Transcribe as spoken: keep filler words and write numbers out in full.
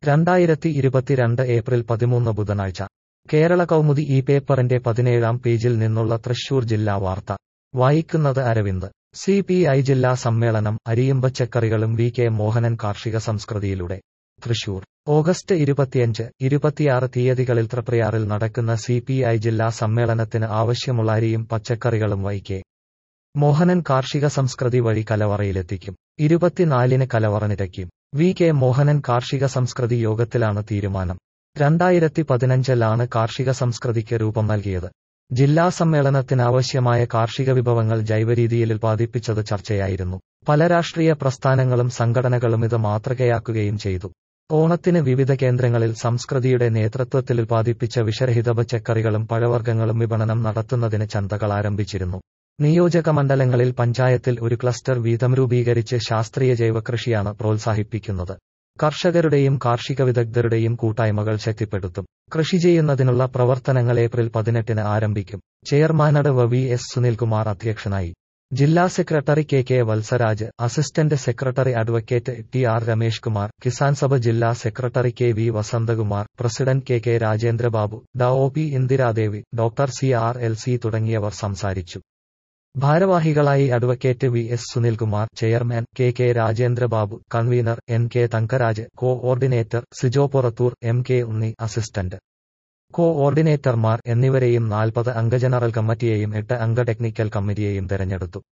രണ്ടായിരത്തി ഇരുപത്തിരണ്ട് ഏപ്രിൽ പതിമൂന്ന് ബുധനാഴ്ച കേരള കൗമുദി ഈ പേപ്പറിന്റെ പതിനേഴാം പേജിൽ നിന്നുള്ള തൃശൂർ ജില്ലാ വാർത്ത വായിക്കുന്നത് അരവിന്ദ്. സി പി ഐ ജില്ലാ സമ്മേളനം അരിയും പച്ചക്കറികളും വി കെ മോഹനൻ കാർഷിക സംസ്കൃതിയിലൂടെ. തൃശൂർ ഓഗസ്റ്റ് ഇരുപത്തിയഞ്ച്, ഇരുപത്തിയാറ് തീയതികളിൽ തൃപ്രയാറിൽ നടക്കുന്ന സി പി ഐ ജില്ലാ സമ്മേളനത്തിന് ആവശ്യമുള്ള അരിയും പച്ചക്കറികളും വൈ കെ മോഹനൻ കാർഷിക സംസ്കൃതി വഴി കലവറയിലെത്തിക്കും. ഇരുപത്തിനാലിന് കലവറ നിറയ്ക്കും. വി കെ മോഹനൻ കാർഷിക സംസ്കൃതി യോഗത്തിലാണ് തീരുമാനം. രണ്ടായിരത്തി പതിനഞ്ചിലാണ് കാർഷിക സംസ്കൃതിക്ക് രൂപം നൽകിയത്. ജില്ലാ സമ്മേളനത്തിനാവശ്യമായ കാർഷിക വിഭവങ്ങൾ ജൈവരീതിയിൽ ഉൽപ്പാദിപ്പിച്ചത് ചർച്ചയായിരുന്നു. പല രാഷ്ട്രീയ പ്രസ്ഥാനങ്ങളും സംഘടനകളും ഇത് മാതൃകയാക്കുകയും ചെയ്തു. ഓണത്തിന് വിവിധ കേന്ദ്രങ്ങളിൽ സംസ്കൃതിയുടെ നേതൃത്വത്തിൽ ഉൽപ്പാദിപ്പിച്ച വിഷരഹിത പച്ചക്കറികളും പഴവർഗ്ഗങ്ങളും വിപണനം നടത്തുന്നതിന് ചന്തകൾ ആരംഭിച്ചിരുന്നു. നിയോജക മണ്ഡലങ്ങളിൽ പഞ്ചായത്തിൽ ഒരു ക്ലസ്റ്റർ വീതം രൂപീകരിച്ച് ശാസ്ത്രീയ ജൈവകൃഷിയാണ് പ്രോത്സാഹിപ്പിക്കുന്നത്. കർഷകരുടെയും കാർഷിക വിദഗ്ധരുടെയും കൂട്ടായ്മകൾ ശക്തിപ്പെടുത്തും. കൃഷി ചെയ്യുന്നതിനുള്ള പ്രവർത്തനങ്ങൾ ഏപ്രിൽ പതിനെട്ടിന് ആരംഭിക്കും. ചെയർമാനഡ് വി എസ് സുനിൽകുമാർ അധ്യക്ഷനായി. ജില്ലാ secretary K K Vatsaraj, assistant secretary advocate T R Ramesh Kumar, Kisan Sabha ജില്ലാ secretary K V Vasanthakumar, president K K Rajendrababu, ഡ O P Indiradevi, doctor C R L C തുടങ്ങിയവർ സംസാരിച്ചു. ഭാരവാഹികളായി advocate V S Sunilkumar, chairman K K Rajendrababu, convener N K Thankaraj, coordinator Sijo Purathur, M K Unni, assistant കോഓർഡിനേറ്റർമാർ എന്നിവരെയും നാൽപ്പത് അംഗ general കമ്മിറ്റിയെയും എട്ട് അംഗ ടെക്നിക്കൽ കമ്മിറ്റിയെയും തെരഞ്ഞെടുത്തു.